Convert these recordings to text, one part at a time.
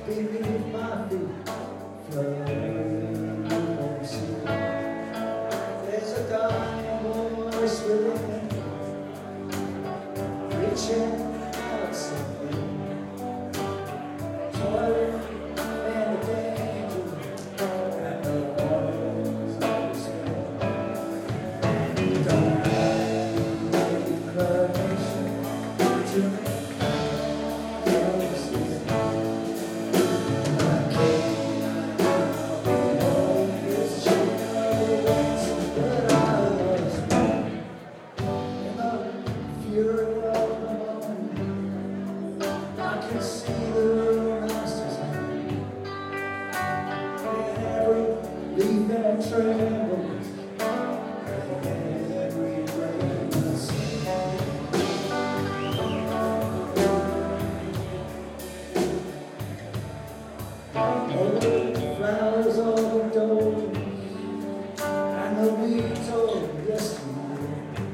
beneath my feet, floating on the sea. There's a dying voice within, reaching out something, toiling in the danger and the waters of despair. Don't have any inclination to me. Flowers on the doors and the weeds of yesterday,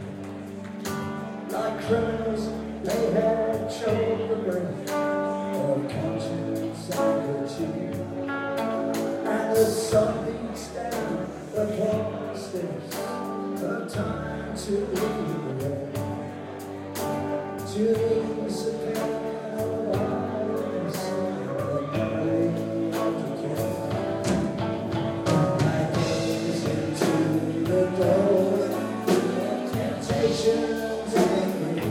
like criminals, they had choked the breath of conscience and virtue. And the sun beats down upon the steps of time to lead the way, to ease the pain of violence and the pain of decay. I gaze into the door, temptations and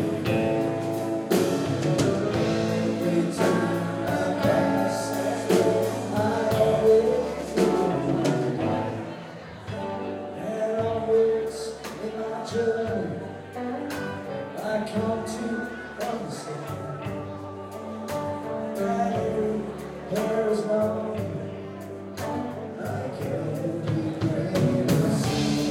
return a past I always knew. And always in my journey I come to understand that every hair is known. I can't be brave and see.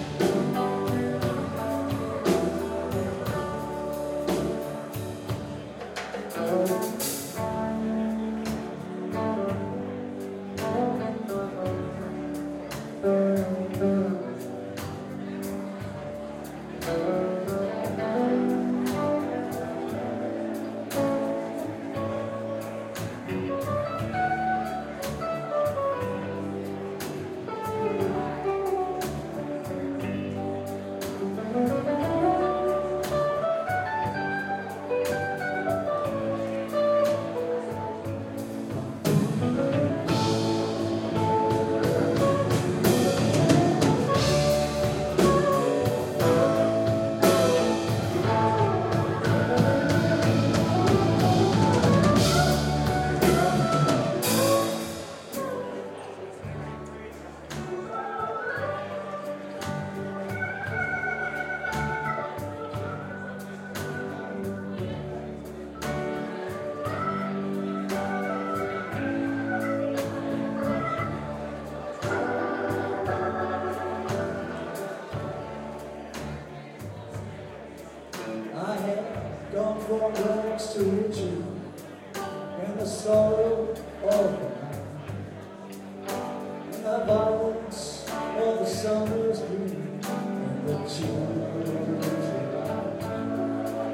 I have gone from rags to riches and the sorrow of the night, and the violence of the summer's green, and the children's delight,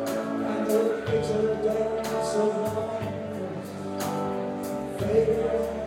and the bitter dance of love fading